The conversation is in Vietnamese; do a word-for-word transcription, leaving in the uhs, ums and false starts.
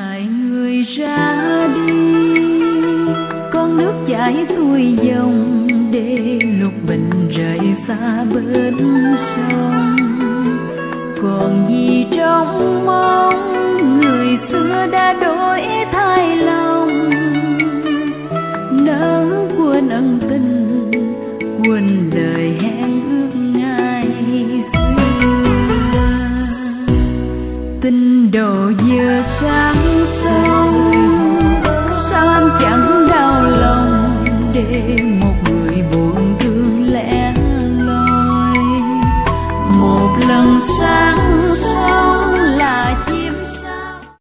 ngày người ra đi, con nước chảy xuôi dòng để lục bình rời xa bên sông. Còn gì trong mong người xưa đã đổi thay lòng, nỡ quên ân tình quên lời hẹn ước ngày xưa. Tình đầu giờ sáng sâu sao em chẳng đau lòng để